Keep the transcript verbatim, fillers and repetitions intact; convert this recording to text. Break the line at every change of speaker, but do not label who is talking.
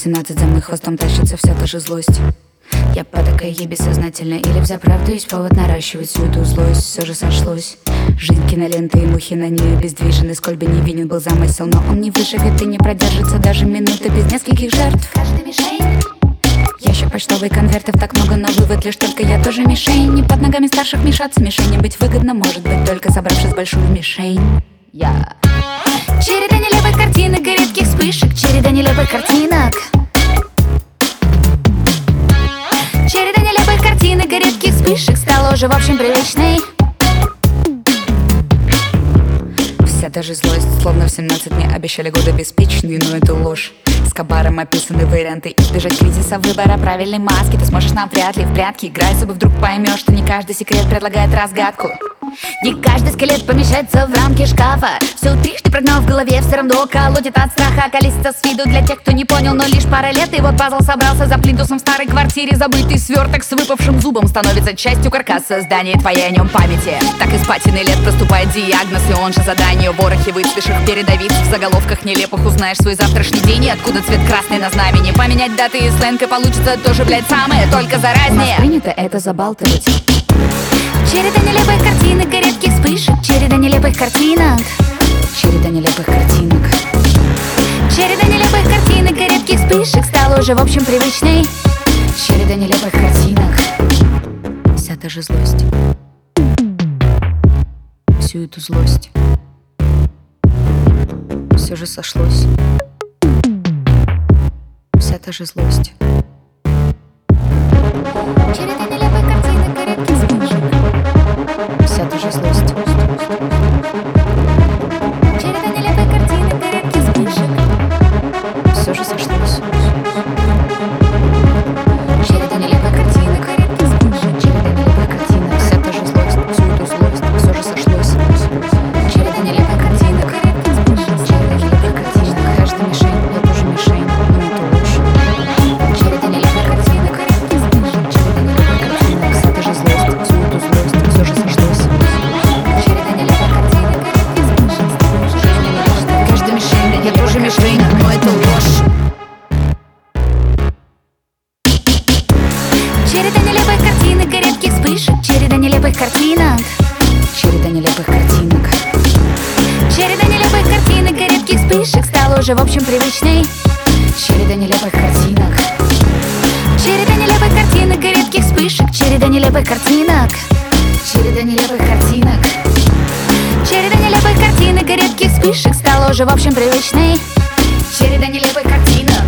восемнадцать, за мной хвостом тащится вся та же злость. Я по такой ей бессознательно или взаправду есть повод наращивать всю эту злость. Все же сошлось. Жизнь киноленты и мухи на ней обездвижены. Сколь бы невинен был замысел, но он не выживет и не продержится даже минуты без нескольких жертв. Каждый мишень. Ящик почтовый, конвертов так много, но вывод лишь только я тоже мишень. Не под ногами старших мешаться, мишеням быть выгодно может быть, только собравшись в большую мишень. Я череда нелепых картинок и редких вспышек, череда нелепых картинок. Череда нелепых картинок и редких вспышек стала уже в общем привычной. Вся та же злость, словно в семнадцать мне обещали годы беспечные, но это ложь. С кабаром описаны варианты избежать кризиса выбора правильной маски. Ты сможешь навряд ли в прятки играть, чтобы вдруг поймешь, что не каждый секрет предлагает разгадку. Не каждый скелет помещается в рамки шкафа. Все утришь, ты прогнал в голове, все равно колотит от страха. Колесится с виду для тех, кто не понял, но лишь пара лет. И вот пазл собрался за плинтусом в старой квартире. Забытый сверток с выпавшим зубом становится частью каркаса здания твоей о нем памяти. Так из патины лет проступает диагноз, и он же задание. Ворохи выцветших передовиц в заголовках нелепых. Узнаешь свой завтрашний день и откуда цвет красный на знамени. Поменять даты и сленг, и получится тоже, блядь, самое, только заразнее. Принято это забалтывать. Череда нелепых картинок и редких вспышек, череда нелепых картинок. Череда нелепых картинок. Череда нелепых картинок и редких вспышек стала уже в общем привычной. Череда нелепых картинок. Вся та же злость. Всю эту злость. Все же сошлось. Вся та же злость. Череда нелепых картинок и редких вспышек. Вся та же злость. Череда нелепых картинок и редких вспышек. Все же сошлось. Череда нелепых картинок и редких вспышек. Череда нелепых картинок. Вся та же злость. Всю эту злость. Все же сошлось. Череда нелепых картинок и редких вспышек. Череда нелепых картинок. Каждая мишень, я тоже мишень, но это ложь. Череда нелепых картинок и редких вспышек. Череда нелепых картинок. Вся та же злость. Всю эту злость. Все же сошлось. Череда нелепых картинок и редких вспышек. Каждая мишень, я тоже мишень, но это ложь. Череда нелепых картинок и редких вспышек. Череда нелепых картинок. Череда нелепых картинок. Череда нелепых картинок и редких вспышек стала уже в общем привычной. Череда нелепых картинок. Череда нелепых картинок и редких вспышек. Череда нелепых картинок. Череда нелепых картинок. Череда нелепых картинок и редких вспышек стала уже в общем привычной. Череда нелепых картинок.